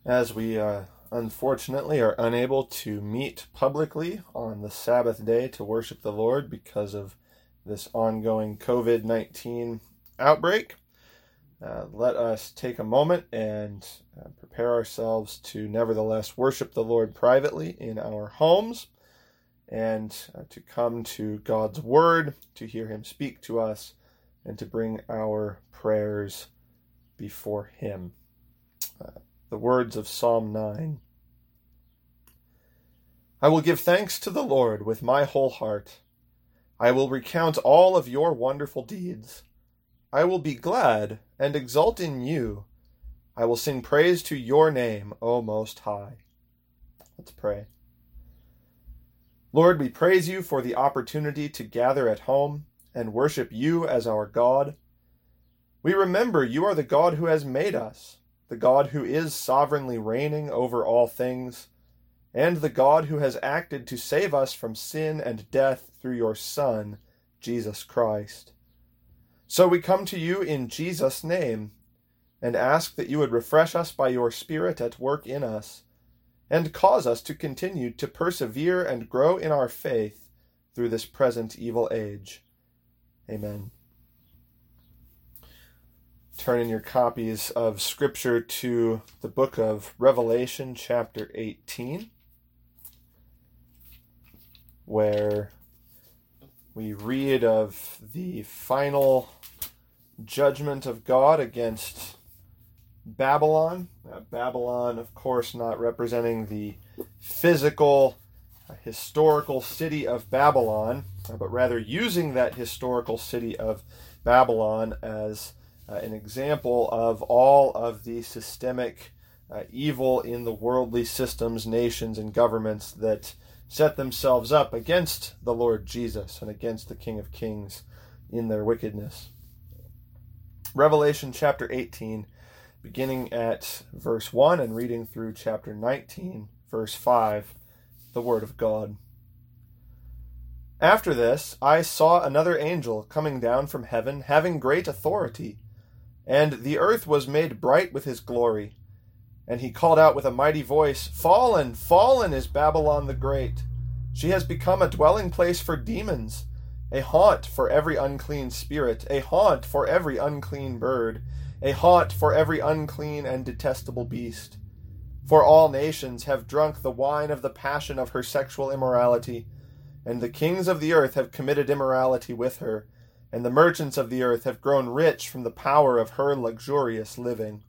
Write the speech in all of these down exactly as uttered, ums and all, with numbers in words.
As we uh, unfortunately are unable to meet publicly on the Sabbath day to worship the Lord because of this ongoing covid nineteen outbreak, uh, let us take a moment and uh, prepare ourselves to nevertheless worship the Lord privately in our homes and uh, to come to God's Word, to hear Him speak to us, and to bring our prayers before Him. Uh, The words of Psalm nine. I will give thanks to the Lord with my whole heart. I will recount all of your wonderful deeds. I will be glad and exult in you. I will sing praise to your name, O Most High. Let's pray. Lord, we praise you for the opportunity to gather at home and worship you as our God. We remember you are the God who has made us, the God who is sovereignly reigning over all things, and the God who has acted to save us from sin and death through your Son, Jesus Christ. So we come to you in Jesus' name, and ask that you would refresh us by your Spirit at work in us, and cause us to continue to persevere and grow in our faith through this present evil age. Amen. Turn in your copies of Scripture to the book of Revelation, chapter eighteen, where we read of the final judgment of God against Babylon. Uh, Babylon, of course, not representing the physical, uh, historical city of Babylon, uh, but rather using that historical city of Babylon as Uh, an example of all of the systemic uh, evil in the worldly systems, nations, and governments that set themselves up against the Lord Jesus and against the King of Kings in their wickedness. Revelation chapter eighteen, beginning at verse one and reading through chapter nineteen, verse five, the Word of God. After this, I saw another angel coming down from heaven, having great authority, and the earth was made bright with his glory. And he called out with a mighty voice, Fallen, fallen is Babylon the Great. She has become a dwelling place for demons, a haunt for every unclean spirit, a haunt for every unclean bird, a haunt for every unclean and detestable beast. For all nations have drunk the wine of the passion of her sexual immorality, and the kings of the earth have committed immorality with her, and the merchants of the earth have grown rich from the power of her luxurious living.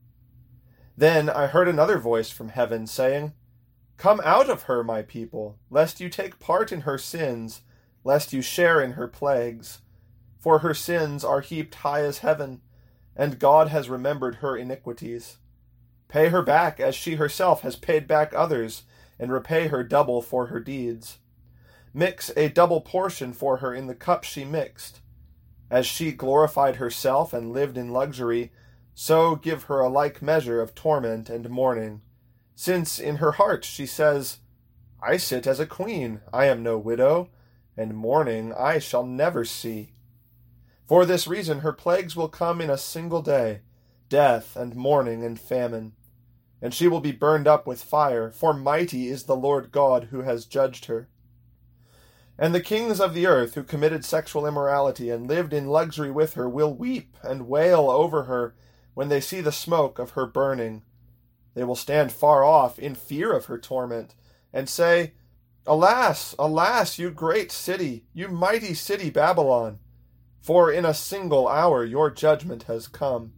Then I heard another voice from heaven saying, Come out of her, my people, lest you take part in her sins, lest you share in her plagues. For her sins are heaped high as heaven, and God has remembered her iniquities. Pay her back as she herself has paid back others, and repay her double for her deeds. Mix a double portion for her in the cup she mixed. As she glorified herself and lived in luxury, so give her a like measure of torment and mourning. Since in her heart she says, I sit as a queen, I am no widow, and mourning I shall never see. For this reason her plagues will come in a single day, death and mourning and famine. And she will be burned up with fire, for mighty is the Lord God who has judged her. And the kings of the earth who committed sexual immorality and lived in luxury with her will weep and wail over her when they see the smoke of her burning. They will stand far off in fear of her torment and say, Alas, alas, you great city, you mighty city Babylon, for in a single hour your judgment has come.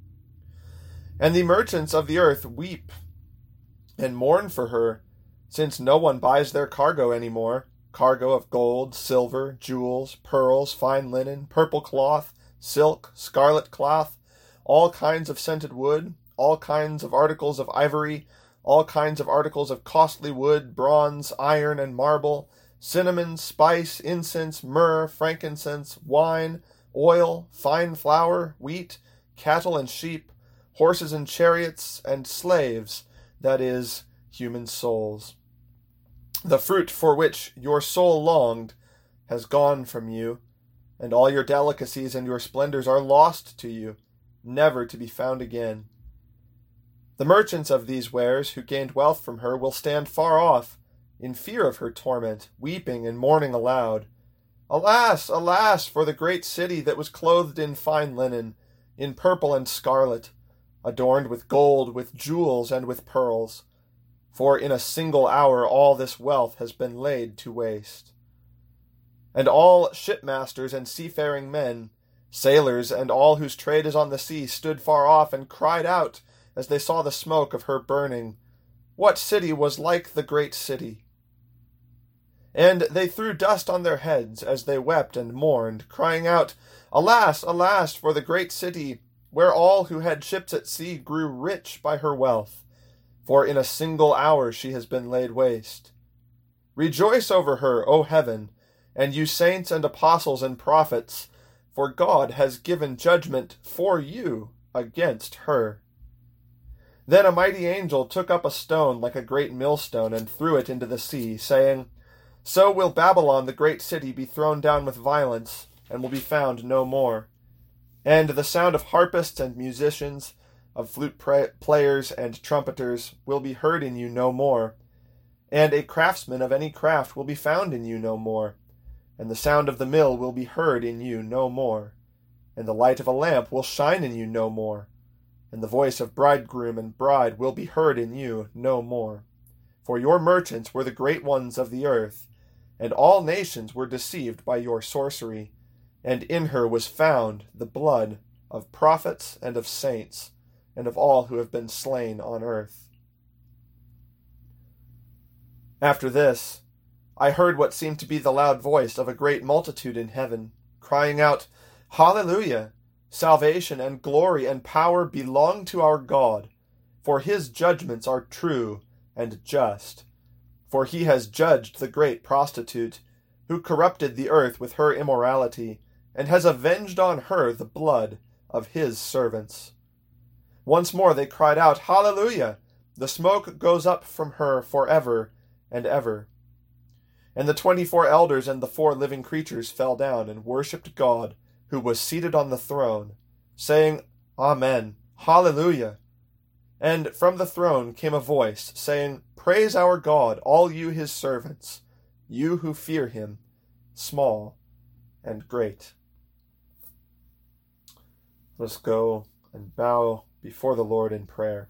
And the merchants of the earth weep and mourn for her, since no one buys their cargo any more. Cargo of gold, silver, jewels, pearls, fine linen, purple cloth, silk, scarlet cloth, all kinds of scented wood, all kinds of articles of ivory, all kinds of articles of costly wood, bronze, iron, and marble, cinnamon, spice, incense, myrrh, frankincense, wine, oil, fine flour, wheat, cattle and sheep, horses and chariots, and slaves, that is, human souls. The fruit for which your soul longed has gone from you, and all your delicacies and your splendors are lost to you, never to be found again. The merchants of these wares who gained wealth from her will stand far off, in fear of her torment, weeping and mourning aloud. Alas, alas, for the great city that was clothed in fine linen, in purple and scarlet, adorned with gold, with jewels, and with pearls. For in a single hour all this wealth has been laid to waste. And all shipmasters and seafaring men, sailors, and all whose trade is on the sea, stood far off and cried out as they saw the smoke of her burning, What city was like the great city? And they threw dust on their heads as they wept and mourned, crying out, Alas, alas, for the great city, where all who had ships at sea grew rich by her wealth, for in a single hour she has been laid waste. Rejoice over her, O heaven, and you saints and apostles and prophets, for God has given judgment for you against her. Then a mighty angel took up a stone like a great millstone and threw it into the sea, saying, So will Babylon the great city be thrown down with violence, and will be found no more. And the sound of harpists and musicians, of flute players and trumpeters, will be heard in you no more. And a craftsman of any craft will be found in you no more. And the sound of the mill will be heard in you no more. And the light of a lamp will shine in you no more. And the voice of bridegroom and bride will be heard in you no more. For your merchants were the great ones of the earth, and all nations were deceived by your sorcery. And in her was found the blood of prophets and of saints, and of all who have been slain on earth. After this, I heard what seemed to be the loud voice of a great multitude in heaven, crying out, Hallelujah! Salvation and glory and power belong to our God, for his judgments are true and just. For he has judged the great prostitute, who corrupted the earth with her immorality, and has avenged on her the blood of his servants. Once more they cried out, Hallelujah! The smoke goes up from her forever and ever. And the twenty-four elders and the four living creatures fell down and worshipped God, who was seated on the throne, saying, Amen, Hallelujah. And from the throne came a voice, saying, Praise our God, all you his servants, you who fear him, small and great. Let's go and bow before the Lord in prayer.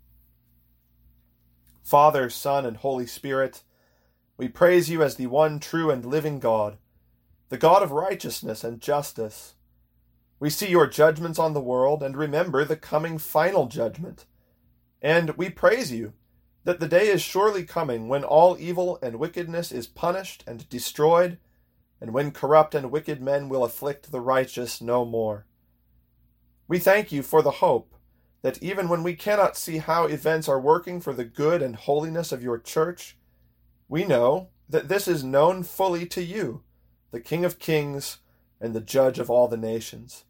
Father, Son, and Holy Spirit, we praise you as the one true and living God, the God of righteousness and justice. We see your judgments on the world and remember the coming final judgment. And we praise you that the day is surely coming when all evil and wickedness is punished and destroyed, and when corrupt and wicked men will afflict the righteous no more. We thank you for the hope that even when we cannot see how events are working for the good and holiness of your church, we know that this is known fully to you, the King of Kings and the Judge of all the nations.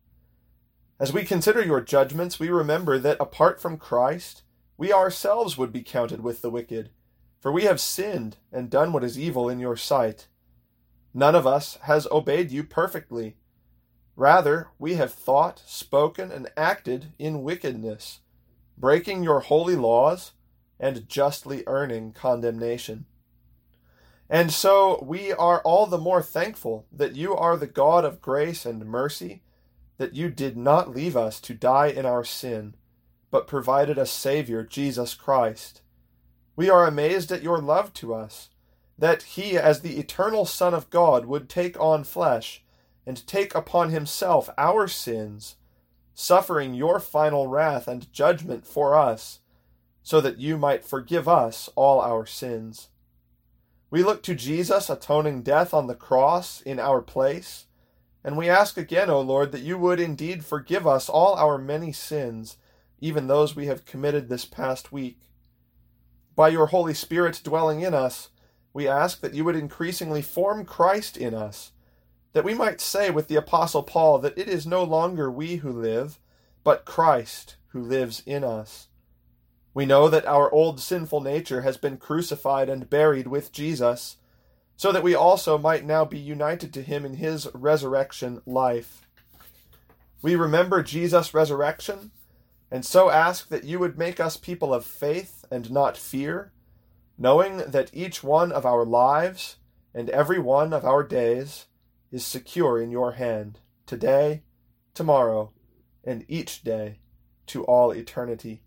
As we consider your judgments, we remember that apart from Christ, we ourselves would be counted with the wicked, for we have sinned and done what is evil in your sight. None of us has obeyed you perfectly. Rather, we have thought, spoken, and acted in wickedness, breaking your holy laws and justly earning condemnation. And so we are all the more thankful that you are the God of grace and mercy, that you did not leave us to die in our sin, but provided a Savior, Jesus Christ. We are amazed at your love to us, that he, as the eternal Son of God, would take on flesh and take upon himself our sins, suffering your final wrath and judgment for us, so that you might forgive us all our sins. We look to Jesus' atoning death on the cross in our place, and we ask again, O Lord, that you would indeed forgive us all our many sins, even those we have committed this past week. By your Holy Spirit dwelling in us, we ask that you would increasingly form Christ in us, that we might say with the Apostle Paul that it is no longer we who live, but Christ who lives in us. We know that our old sinful nature has been crucified and buried with Jesus, so that we also might now be united to him in his resurrection life. We remember Jesus' resurrection, and so ask that you would make us people of faith and not fear, knowing that each one of our lives and every one of our days is secure in your hand, today, tomorrow, and each day to all eternity.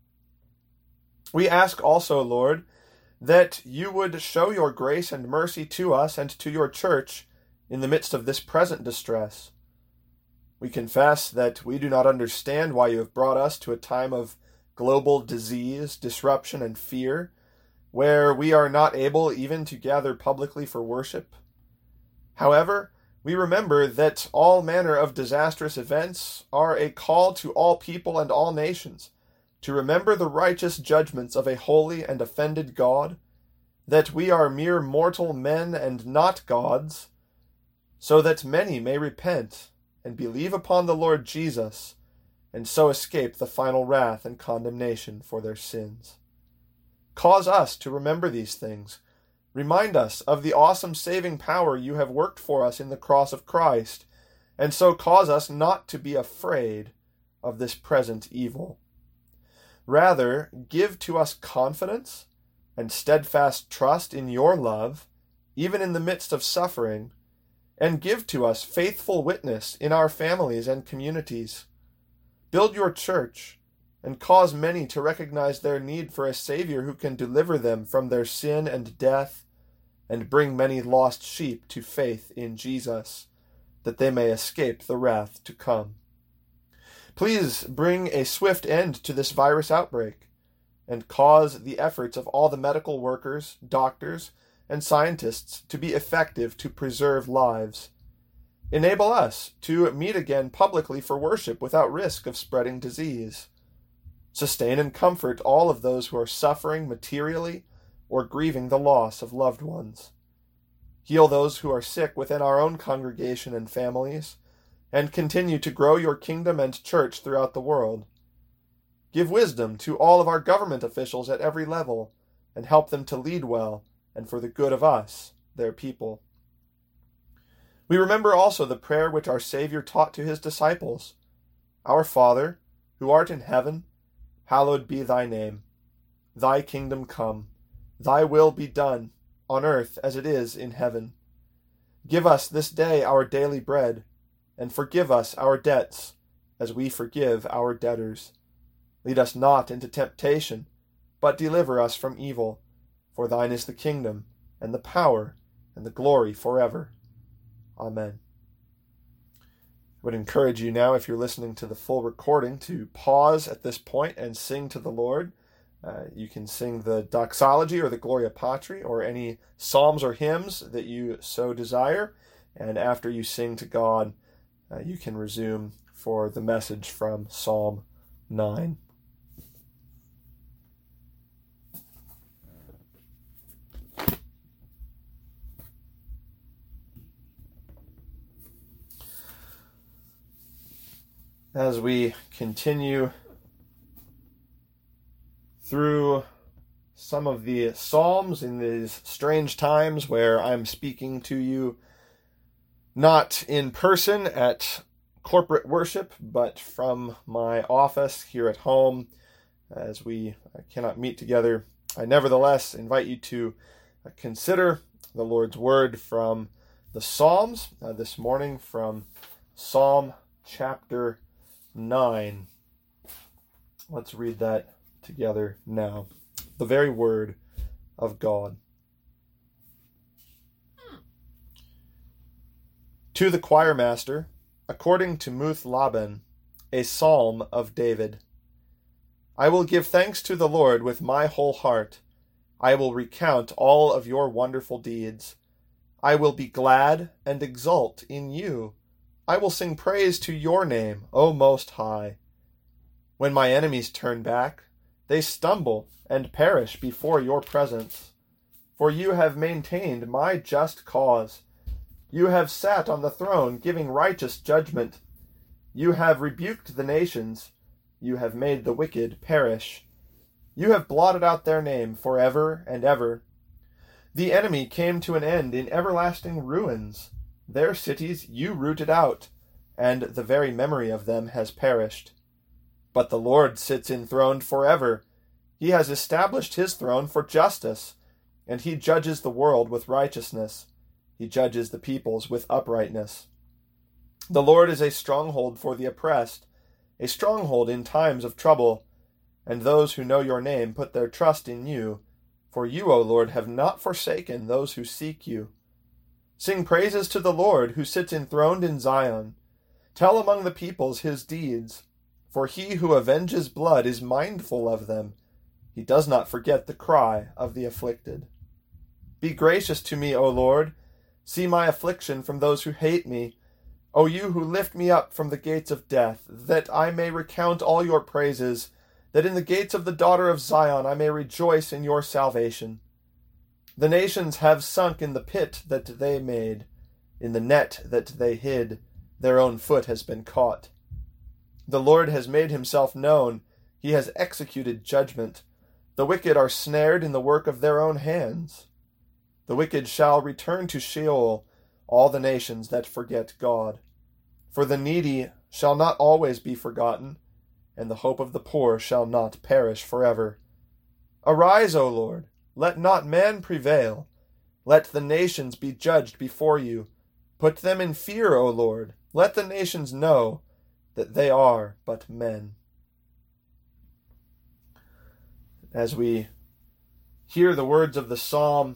We ask also, Lord, that you would show your grace and mercy to us and to your church in the midst of this present distress. We confess that we do not understand why you have brought us to a time of global disease, disruption, and fear, where we are not able even to gather publicly for worship. However, we remember that all manner of disastrous events are a call to all people and all nations to remember the righteous judgments of a holy and offended God, that we are mere mortal men and not gods, so that many may repent and believe upon the Lord Jesus, and so escape the final wrath and condemnation for their sins. Cause us to remember these things. Remind us of the awesome saving power you have worked for us in the cross of Christ, and so cause us not to be afraid of this present evil. Rather, give to us confidence and steadfast trust in your love, even in the midst of suffering, and give to us faithful witness in our families and communities. Build your church, and cause many to recognize their need for a Savior who can deliver them from their sin and death, and bring many lost sheep to faith in Jesus, that they may escape the wrath to come. Please bring a swift end to this virus outbreak, and cause the efforts of all the medical workers, doctors, and scientists to be effective to preserve lives. Enable us to meet again publicly for worship without risk of spreading disease. Sustain and comfort all of those who are suffering materially or grieving the loss of loved ones. Heal those who are sick within our own congregation and families, and continue to grow your kingdom and church throughout the world. Give wisdom to all of our government officials at every level, and help them to lead well and for the good of us, their people. We remember also the prayer which our Savior taught to his disciples. Our Father, who art in heaven, hallowed be thy name. Thy kingdom come. Thy will be done, on earth as it is in heaven. Give us this day our daily bread, and forgive us our debts, as we forgive our debtors. Lead us not into temptation, but deliver us from evil. For thine is the kingdom, and the power, and the glory forever. Amen. I would encourage you now, if you're listening to the full recording, to pause at this point and sing to the Lord. Uh, you can sing the doxology or the Gloria Patri or any psalms or hymns that you so desire. And after you sing to God, uh, you can resume for the message from Psalm nine. As we continue through some of the Psalms in these strange times where I'm speaking to you not in person at corporate worship, but from my office here at home, as we cannot meet together, I nevertheless invite you to consider the Lord's Word from the Psalms, uh, this morning from Psalm chapter nine. Let's read that together now. The very word of God. To the choir master, according to Muth Laban, a psalm of David. I will give thanks to the Lord with my whole heart. I will recount all of your wonderful deeds. I will be glad and exult in you. I will sing praise to your name, O Most High. When my enemies turn back, they stumble and perish before your presence. For you have maintained my just cause. You have sat on the throne giving righteous judgment. You have rebuked the nations. You have made the wicked perish. You have blotted out their name forever and ever. The enemy came to an end in everlasting ruins. Their cities you rooted out, and the very memory of them has perished. But the Lord sits enthroned forever. He has established his throne for justice, and he judges the world with righteousness. He judges the peoples with uprightness. The Lord is a stronghold for the oppressed, a stronghold in times of trouble. And those who know your name put their trust in you. For you, O Lord, have not forsaken those who seek you. Sing praises to the Lord, who sits enthroned in Zion. Tell among the peoples his deeds. For he who avenges blood is mindful of them. He does not forget the cry of the afflicted. Be gracious to me, O Lord. See my affliction from those who hate me. O you who lift me up from the gates of death, that I may recount all your praises, that in the gates of the daughter of Zion I may rejoice in your salvation. The nations have sunk in the pit that they made, in the net that they hid, their own foot has been caught. The Lord has made himself known, he has executed judgment. The wicked are snared in the work of their own hands. The wicked shall return to Sheol, all the nations that forget God. For the needy shall not always be forgotten, and the hope of the poor shall not perish forever. Arise, O Lord, let not man prevail. Let the nations be judged before you. Put them in fear, O Lord. Let the nations know that they are but men. As we hear the words of the psalm,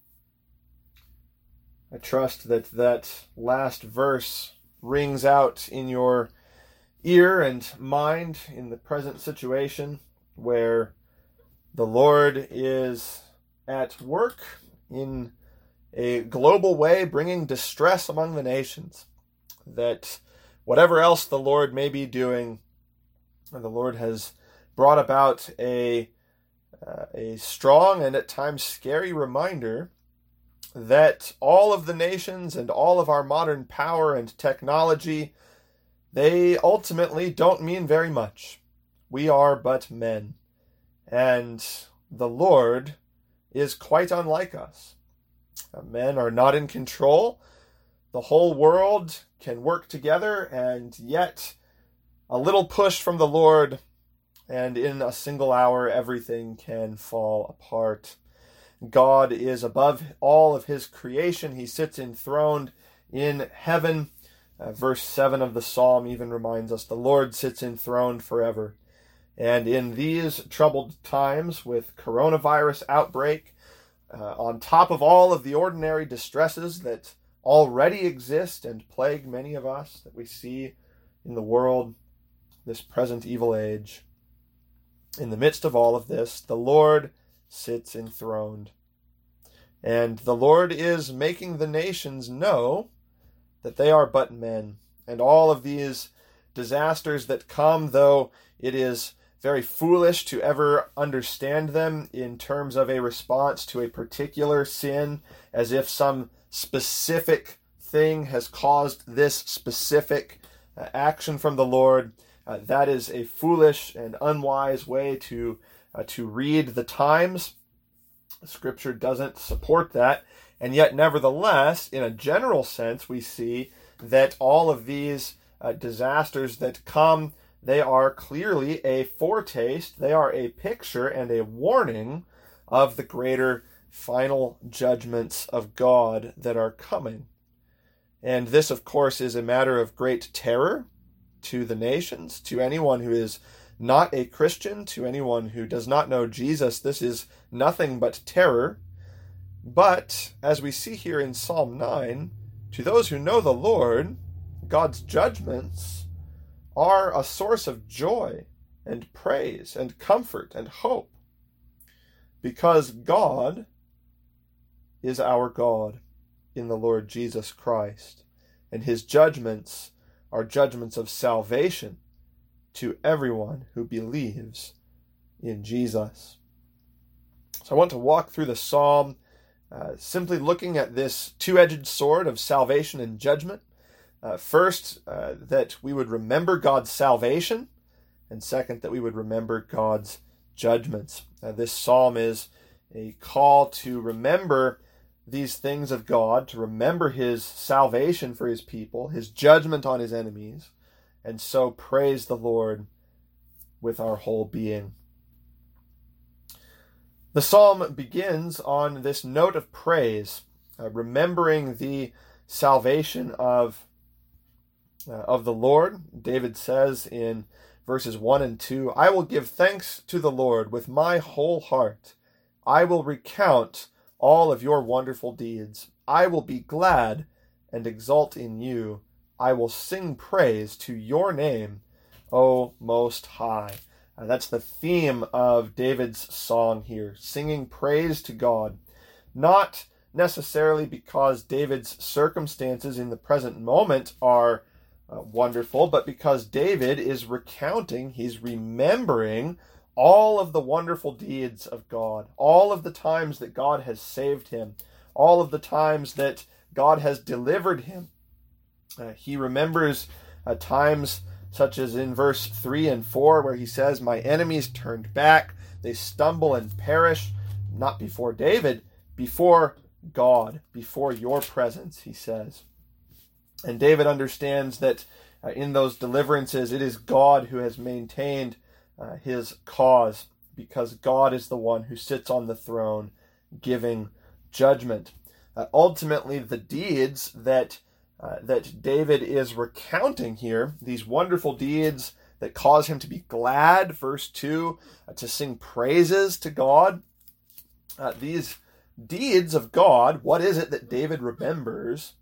I trust that that last verse rings out in your ear and mind in the present situation where the Lord is at work in a global way, bringing distress among the nations. That whatever else the Lord may be doing, the Lord has brought about a uh, a strong and at times scary reminder that all of the nations and all of our modern power and technology, they ultimately don't mean very much. We are but men, and the Lord is quite unlike us. Men are not in control. The whole world can work together, and yet a little push from the Lord, and in a single hour everything can fall apart. God is above all of his creation. He sits enthroned in heaven. Uh, verse seven of the psalm even reminds us, the Lord sits enthroned forever. And in these troubled times with coronavirus outbreak, uh, on top of all of the ordinary distresses that already exist and plague many of us, that we see in the world, this present evil age, in the midst of all of this, the Lord sits enthroned. And the Lord is making the nations know that they are but men. And all of these disasters that come, though it is very foolish to ever understand them in terms of a response to a particular sin, as if some specific thing has caused this specific uh, action from the Lord, uh, that is a foolish and unwise way to uh, to read the times. Scripture doesn't support that, and yet nevertheless, in a general sense, we see that all of these uh, disasters that come, they are clearly a foretaste, they are a picture and a warning of the greater final judgments of God that are coming. And this, of course, is a matter of great terror to the nations, to anyone who is not a Christian, to anyone who does not know Jesus. This is nothing but terror. But, as we see here in Psalm nine, to those who know the Lord, God's judgments are a source of joy and praise and comfort and hope, because God is our God in the Lord Jesus Christ, and his judgments are judgments of salvation to everyone who believes in Jesus. So I want to walk through the psalm uh, simply looking at this two-edged sword of salvation and judgment. Uh, first, uh, that we would remember God's salvation, and second, that we would remember God's judgments. Uh, this psalm is a call to remember these things of God, to remember his salvation for his people, his judgment on his enemies, and so praise the Lord with our whole being. The psalm begins on this note of praise, uh, remembering the salvation of, uh, of the Lord. David says in verses one and two, "I will give thanks to the Lord with my whole heart. I will recount all of your wonderful deeds. I will be glad and exult in you. I will sing praise to your name, O Most High." Uh, that's the theme of David's song here, singing praise to God. Not necessarily because David's circumstances in the present moment are uh, wonderful, but because David is recounting, he's remembering all of the wonderful deeds of God, all of the times that God has saved him, all of the times that God has delivered him. Uh, he remembers uh, times such as in verse three and four, where he says, "My enemies turned back, they stumble and perish," not before David, before God, before your presence, he says. And David understands that uh, in those deliverances, it is God who has maintained uh, his cause, because God is the one who sits on the throne giving judgment. Uh, ultimately, the deeds that Uh, that David is recounting here, these wonderful deeds that cause him to be glad, verse two, uh, to sing praises to God. Uh, these deeds of God, what is it that David remembers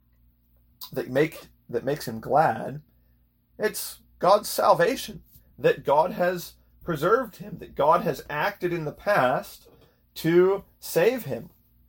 that make that makes him glad? It's God's salvation, that God has preserved him, that God has acted in the past to save him,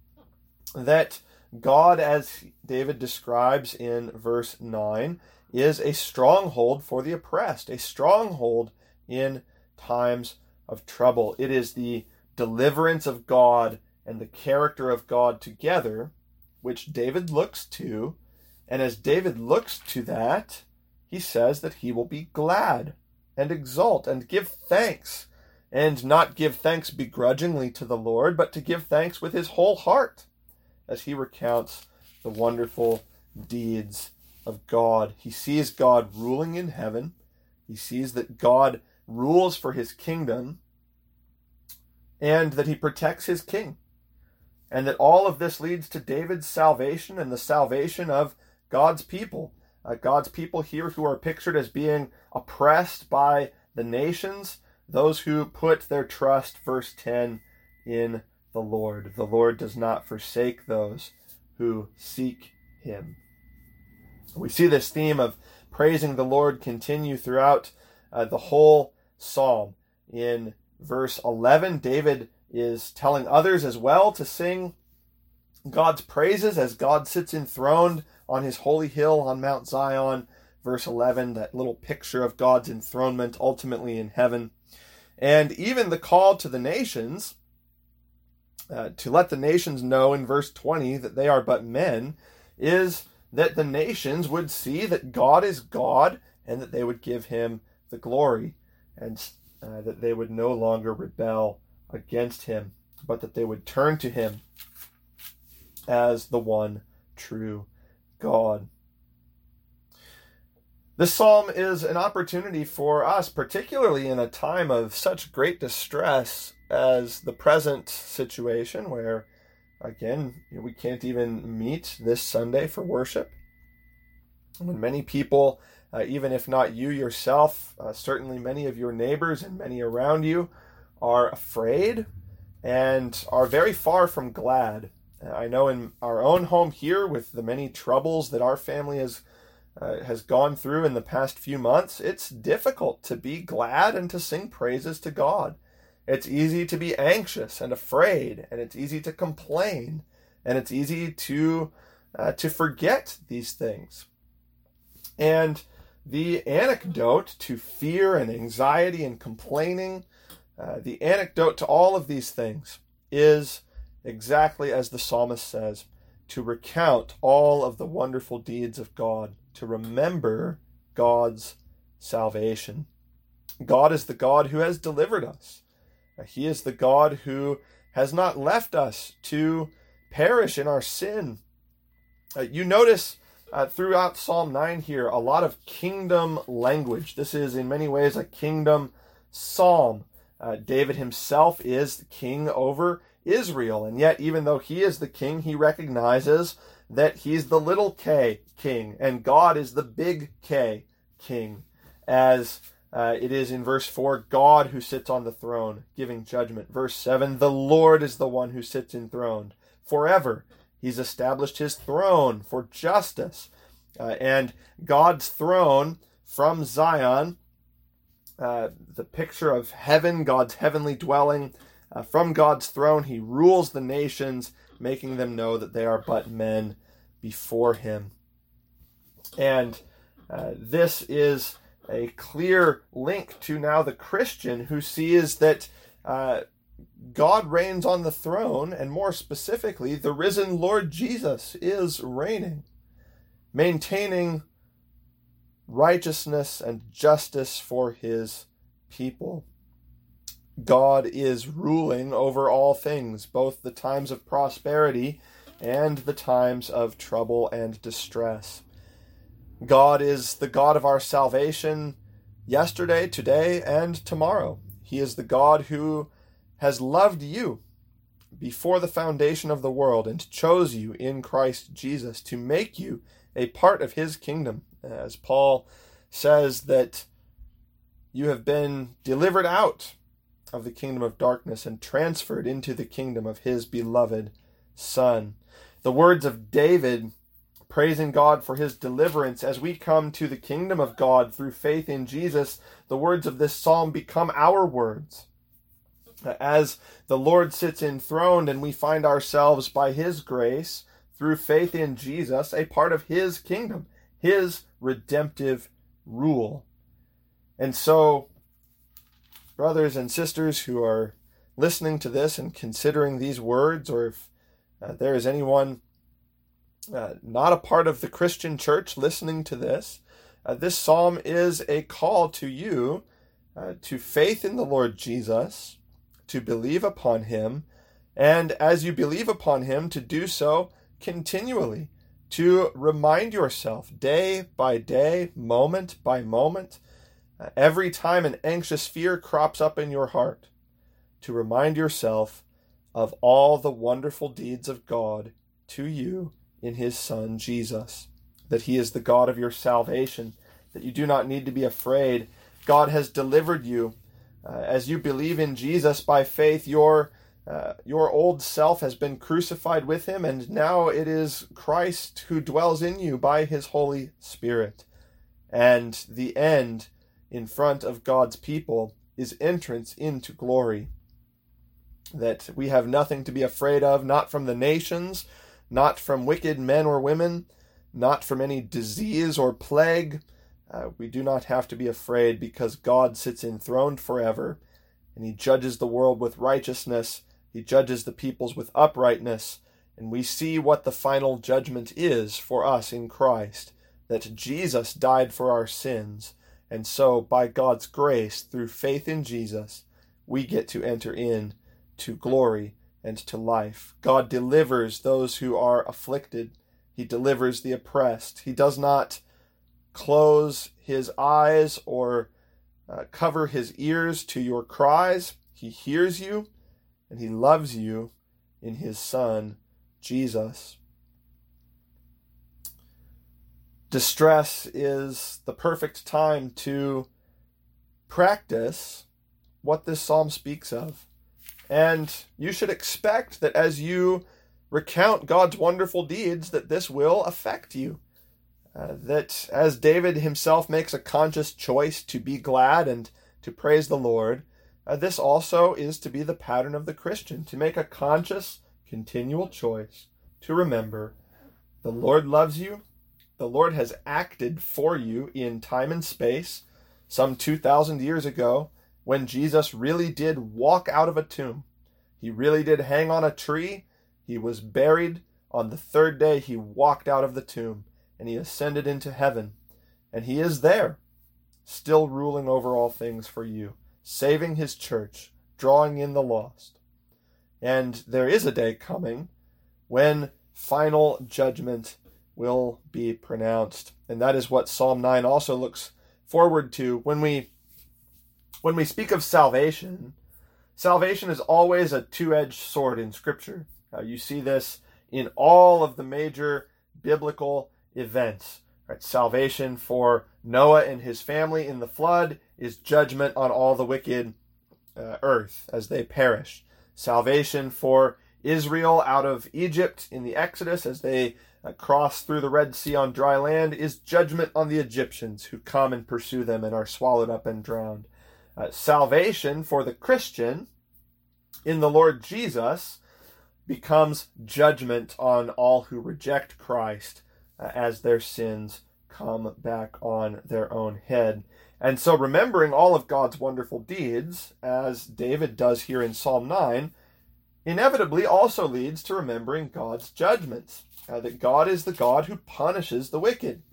that God, as David describes in verse nine, is a stronghold for the oppressed, a stronghold in times of trouble. It is the deliverance of God and the character of God together, which David looks to. And as David looks to that, he says that he will be glad and exult and give thanks, and not give thanks begrudgingly to the Lord, but to give thanks with his whole heart, as he recounts the wonderful deeds of God. He sees God ruling in heaven. He sees that God rules for his kingdom, and that he protects his king. And that all of this leads to David's salvation and the salvation of God's people. Uh, God's people here who are pictured as being oppressed by the nations, those who put their trust, verse ten, in the Lord. The Lord does not forsake those who seek him. We see this theme of praising the Lord continue throughout uh, the whole psalm. In verse eleven, David is telling others as well to sing God's praises as God sits enthroned on his holy hill on Mount Zion. Verse eleven, that little picture of God's enthronement ultimately in heaven. And even the call to the nations, Uh, to let the nations know in verse twenty that they are but men, is that the nations would see that God is God, and that they would give him the glory, and uh, that they would no longer rebel against him, but that they would turn to him as the one true God. This psalm is an opportunity for us, particularly in a time of such great distress as the present situation, where, again, we can't even meet this Sunday for worship. When many people, uh, even if not you yourself, uh, certainly many of your neighbors and many around you are afraid and are very far from glad. I know in our own home here, with the many troubles that our family has uh, has gone through in the past few months, it's difficult to be glad and to sing praises to God. It's easy to be anxious and afraid, and it's easy to complain, and it's easy to uh, to forget these things. And the antidote to fear and anxiety and complaining, uh, the antidote to all of these things is exactly as the psalmist says, to recount all of the wonderful deeds of God, to remember God's salvation. God is the God who has delivered us. He is the God who has not left us to perish in our sin. Uh, you notice uh, throughout Psalm nine here a lot of kingdom language. This is in many ways a kingdom psalm. Uh, David himself is king over Israel, and yet even though he is the king, he recognizes that he's the little K king, and God is the big K king, as uh, it is in verse four, God who sits on the throne, giving judgment. Verse seven, the Lord is the one who sits enthroned forever. He's established his throne for justice. Uh, and God's throne from Zion, uh, the picture of heaven, God's heavenly dwelling, uh, from God's throne, he rules the nations, making them know that they are but men before him. And uh, this is a clear link to now the Christian who sees that uh, God reigns on the throne, and more specifically, the risen Lord Jesus is reigning, maintaining righteousness and justice for his people. God is ruling over all things, both the times of prosperity and the times of trouble and distress. God is the God of our salvation yesterday, today, and tomorrow. He is the God who has loved you before the foundation of the world and chose you in Christ Jesus to make you a part of his kingdom. As Paul says that you have been delivered out of the kingdom of darkness and transferred into the kingdom of his beloved Son. The words of David praising God for his deliverance as we come to the kingdom of God through faith in Jesus, the words of this psalm become our words. As the Lord sits enthroned and we find ourselves by his grace, through faith in Jesus, a part of his kingdom, his redemptive rule. And so, brothers and sisters who are listening to this and considering these words, or if uh, there is anyone uh, not a part of the Christian church listening to this, uh, this psalm is a call to you uh, to faith in the Lord Jesus, to believe upon him, and as you believe upon him, to do so continually, to remind yourself day by day, moment by moment, uh, every time an anxious fear crops up in your heart, to remind yourself of all the wonderful deeds of God to you in his Son, Jesus, that he is the God of your salvation, that you do not need to be afraid. God has delivered you. Uh, as you believe in Jesus by faith, your uh, your old self has been crucified with him, and now it is Christ who dwells in you by his Holy Spirit. And the end in front of God's people is entrance into glory. That we have nothing to be afraid of, not from the nations, not from wicked men or women, not from any disease or plague. Uh, we do not have to be afraid because God sits enthroned forever, and he judges the world with righteousness. He judges the peoples with uprightness, and we see what the final judgment is for us in Christ, that Jesus died for our sins, and so by God's grace, through faith in Jesus, we get to enter in to glory and to life. God delivers those who are afflicted. He delivers the oppressed. He does not close his eyes or uh, cover his ears to your cries. He hears you, and he loves you in his Son, Jesus. Distress is the perfect time to practice what this psalm speaks of. And you should expect that as you recount God's wonderful deeds, that this will affect you. Uh, that as David himself makes a conscious choice to be glad and to praise the Lord, uh, this also is to be the pattern of the Christian, to make a conscious, continual choice to remember the Lord loves you, the Lord has acted for you in time and space, some two thousand years ago, when Jesus really did walk out of a tomb. He really did hang on a tree. He was buried. On the third day, he walked out of the tomb, and he ascended into heaven. And he is there, still ruling over all things for you, saving his church, drawing in the lost. And there is a day coming when final judgment will be pronounced. And that is what Psalm nine also looks forward to. When we When we speak of salvation, salvation is always a two-edged sword in Scripture. Uh, you see this in all of the major biblical events. Right? Salvation for Noah and his family in the flood is judgment on all the wicked uh, earth as they perish. Salvation for Israel out of Egypt in the Exodus as they uh, cross through the Red Sea on dry land is judgment on the Egyptians who come and pursue them and are swallowed up and drowned. Uh, salvation for the Christian in the Lord Jesus becomes judgment on all who reject Christ uh, as their sins come back on their own head. And so remembering all of God's wonderful deeds, as David does here in Psalm nine, inevitably also leads to remembering God's judgments, uh, that God is the God who punishes the wicked.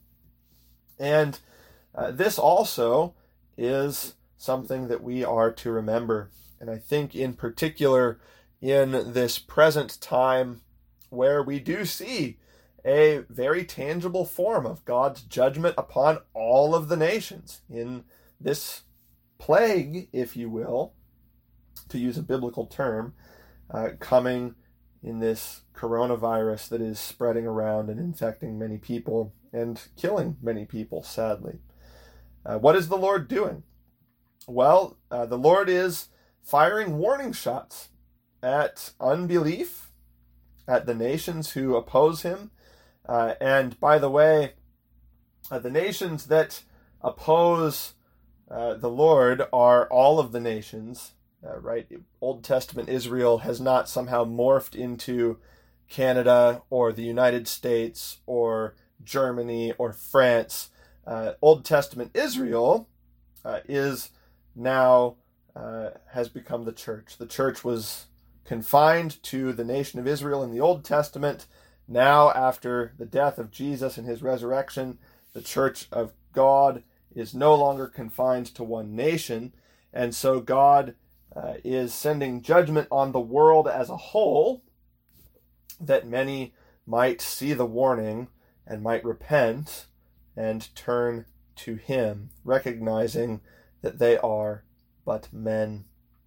And uh, this also is something that we are to remember. And I think in particular in this present time where we do see a very tangible form of God's judgment upon all of the nations in this plague, if you will, to use a biblical term, uh, coming in this coronavirus that is spreading around and infecting many people and killing many people, sadly. Uh, what is the Lord doing? Well, uh, the Lord is firing warning shots at unbelief, at the nations who oppose him. Uh, and by the way, uh, the nations that oppose uh, the Lord are all of the nations, uh, right? Old Testament Israel has not somehow morphed into Canada or the United States or Germany or France. Uh, Old Testament Israel uh, is now uh, has become the church. The church was confined to the nation of Israel in the Old Testament. Now, after the death of Jesus and his resurrection, the church of God is no longer confined to one nation. And so God uh, is sending judgment on the world as a whole, that many might see the warning and might repent and turn to him, recognizing that they are but men.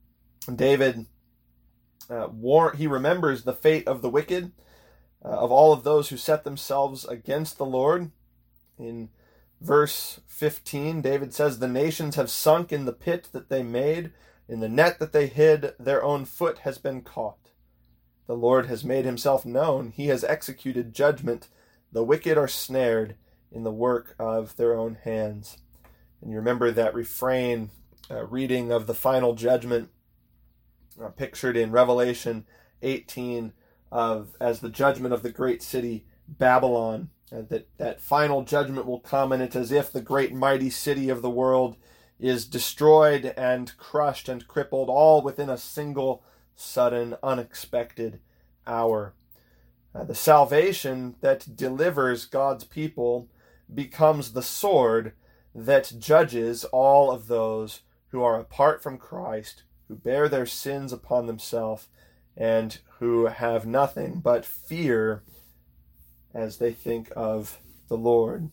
David, uh, war- he remembers the fate of the wicked, uh, of all of those who set themselves against the Lord. In verse fifteen, David says, "The nations have sunk in the pit that they made, in the net that they hid, their own foot has been caught. The Lord has made himself known. He has executed judgment. The wicked are snared in the work of their own hands." And you remember that refrain, uh, reading of the final judgment, uh, pictured in Revelation eighteen, of as the judgment of the great city Babylon. Uh, that, that final judgment will come, and it's as if the great mighty city of the world is destroyed and crushed and crippled, all within a single sudden, unexpected hour. Uh, the salvation that delivers God's people becomes the sword that judges all of those who are apart from Christ, who bear their sins upon themselves, and who have nothing but fear as they think of the Lord.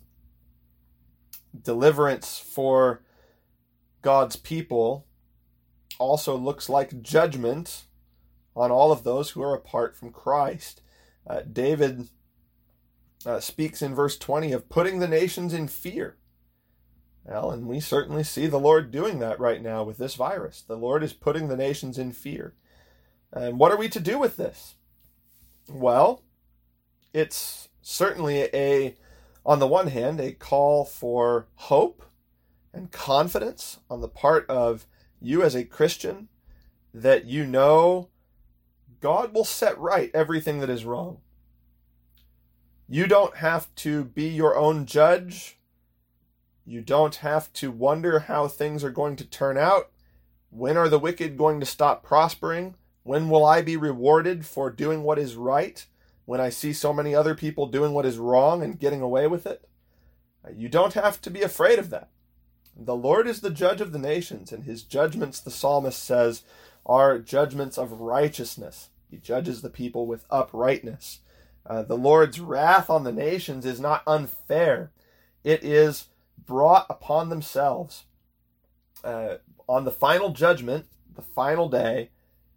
Deliverance for God's people also looks like judgment on all of those who are apart from Christ. Uh, David uh, speaks in verse twenty of putting the nations in fear. Well, and we certainly see the Lord doing that right now with this virus. The Lord is putting the nations in fear. And what are we to do with this? Well, it's certainly a, on the one hand, a call for hope and confidence on the part of you as a Christian, that you know God will set right everything that is wrong. You don't have to be your own judge. You don't have to wonder how things are going to turn out. When are the wicked going to stop prospering? When will I be rewarded for doing what is right when I see so many other people doing what is wrong and getting away with it? You don't have to be afraid of that. The Lord is the judge of the nations, and his judgments, the psalmist says, are judgments of righteousness. He judges the people with uprightness. Uh, the Lord's wrath on the nations is not unfair. It is brought upon themselves. Uh, on the final judgment, the final day,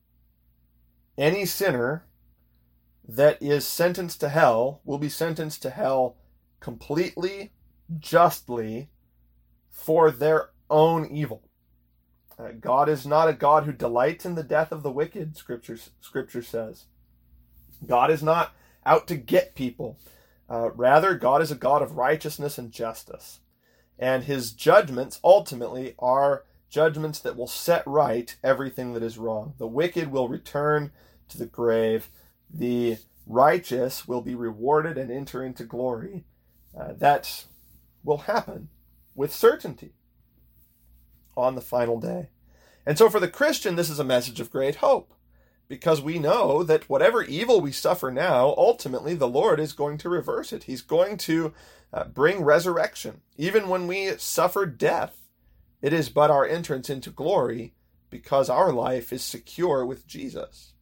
any sinner that is sentenced to hell will be sentenced to hell completely, justly, for their own evil. Uh, God is not a God who delights in the death of the wicked, Scripture, Scripture says. God is not out to get people. Uh, rather, God is a God of righteousness and justice. And his judgments ultimately are judgments that will set right everything that is wrong. The wicked will return to the grave. The righteous will be rewarded and enter into glory. Uh, that will happen with certainty on the final day. And so for the Christian, this is a message of great hope, because we know that whatever evil we suffer now, ultimately the Lord is going to reverse it. He's going to uh, bring resurrection. Even when we suffer death, it is but our entrance into glory, because our life is secure with Jesus.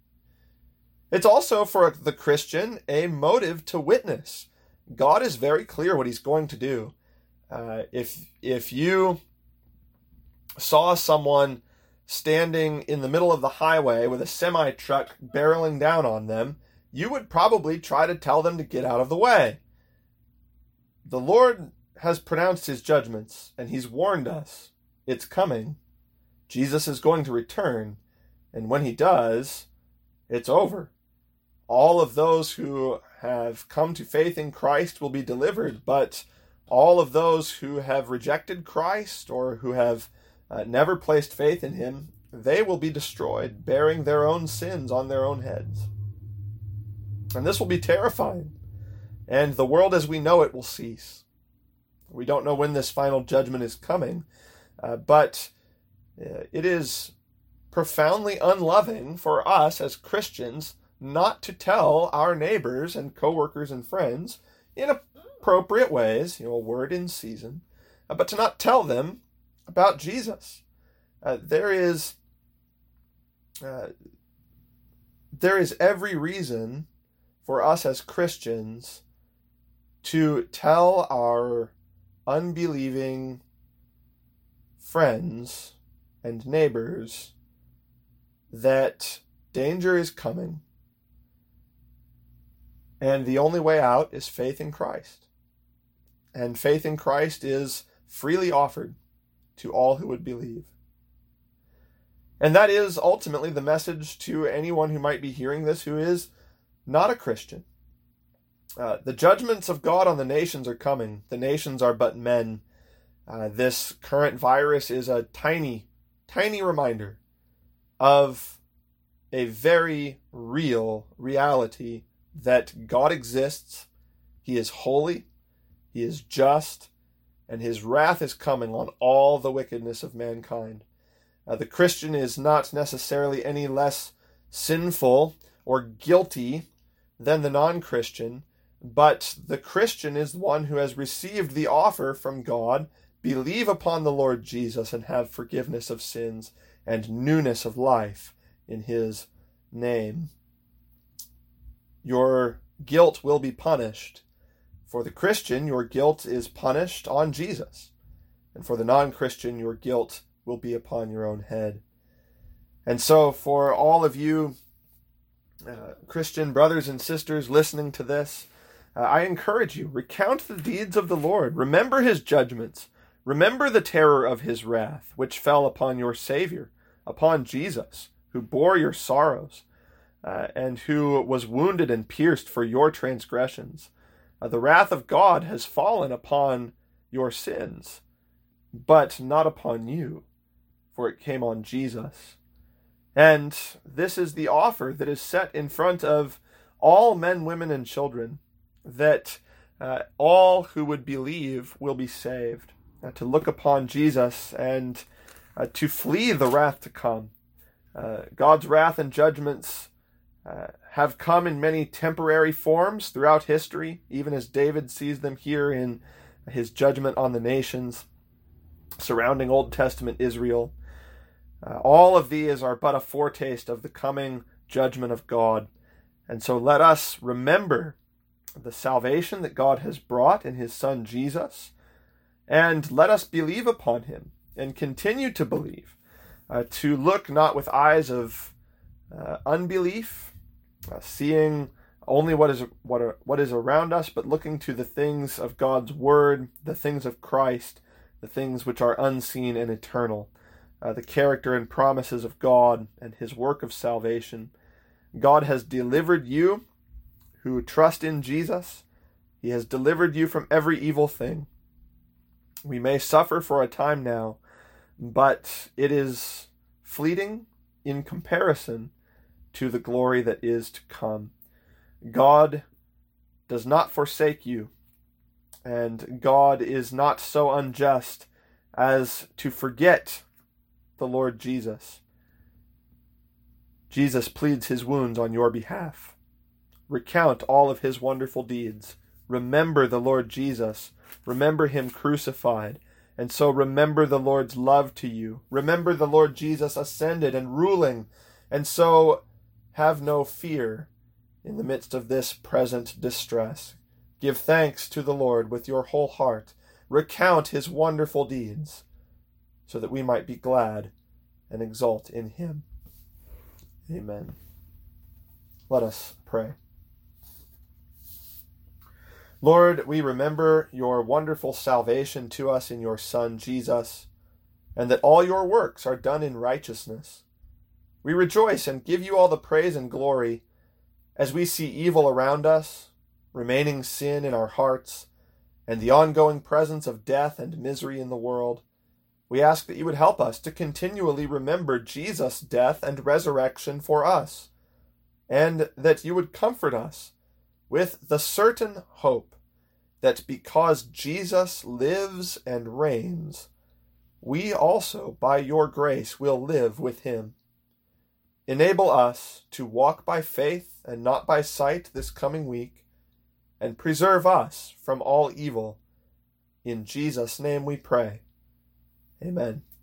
It's also for the Christian a motive to witness. God is very clear what he's going to do. Uh, if if you saw someone standing in the middle of the highway with a semi-truck barreling down on them, you would probably try to tell them to get out of the way. The Lord has pronounced his judgments, and he's warned us. It's coming. Jesus is going to return, and when he does, it's over. All of those who have come to faith in Christ will be delivered, but all of those who have rejected Christ or who have uh, never placed faith in him, they will be destroyed, bearing their own sins on their own heads. And this will be terrifying, and the world as we know it will cease. We don't know when this final judgment is coming, uh, but uh, it is profoundly unloving for us as Christians not to tell our neighbors and coworkers and friends in appropriate ways, you know, a word in season, uh, but to not tell them about Jesus. Uh, there is uh, there is every reason for us as Christians to tell our unbelieving friends and neighbors that danger is coming, and the only way out is faith in Christ. And faith in Christ is freely offered to all who would believe. And that is ultimately the message to anyone who might be hearing this who is not a Christian. Uh, the judgments of God on the nations are coming. The nations are but men. Uh, this current virus is a tiny, tiny reminder of a very real reality that God exists. He is holy, he is just, and his wrath is coming on all the wickedness of mankind. Uh, the Christian is not necessarily any less sinful or guilty than the non-Christian, but the Christian is one who has received the offer from God: believe upon the Lord Jesus and have forgiveness of sins and newness of life in his name. Your guilt will be punished. For the Christian, your guilt is punished on Jesus. And for the non-Christian, your guilt will be upon your own head. And so for all of you uh, Christian brothers and sisters listening to this, uh, I encourage you, recount the deeds of the Lord. Remember his judgments. Remember the terror of his wrath, which fell upon your Savior, upon Jesus, who bore your sorrows, uh, and who was wounded and pierced for your transgressions. Uh, the wrath of God has fallen upon your sins, but not upon you, for it came on Jesus. And this is the offer that is set in front of all men, women, and children, that uh, all who would believe will be saved, uh, to look upon Jesus and uh, to flee the wrath to come. Uh, God's wrath and judgments uh, have come in many temporary forms throughout history, even as David sees them here in his judgment on the nations surrounding Old Testament Israel. Uh, all of these are but a foretaste of the coming judgment of God. And so let us remember the salvation that God has brought in his Son Jesus, and let us believe upon him and continue to believe, uh, to look not with eyes of uh, unbelief, uh, seeing only what is what are, what is around us, but looking to the things of God's word, the things of Christ, the things which are unseen and eternal, uh, the character and promises of God and his work of salvation. God has delivered you who trust in Jesus. He has delivered you from every evil thing. We may suffer for a time now, but it is fleeting in comparison to the glory that is to come. God does not forsake you, and God is not so unjust as to forget the Lord Jesus. Jesus pleads his wounds on your behalf. Recount all of his wonderful deeds. Remember the Lord Jesus. Remember him crucified. And so remember the Lord's love to you. Remember the Lord Jesus ascended and ruling. And so have no fear in the midst of this present distress. Give thanks to the Lord with your whole heart. Recount his wonderful deeds, so that we might be glad and exult in him. Amen. Let us pray. Lord, we remember your wonderful salvation to us in your Son, Jesus, and that all your works are done in righteousness. We rejoice and give you all the praise and glory as we see evil around us, remaining sin in our hearts, and the ongoing presence of death and misery in the world. We ask that you would help us to continually remember Jesus' death and resurrection for us, and that you would comfort us with the certain hope that because Jesus lives and reigns, we also, by your grace, will live with him. Enable us to walk by faith and not by sight this coming week, and preserve us from all evil. In Jesus' name we pray. Amen.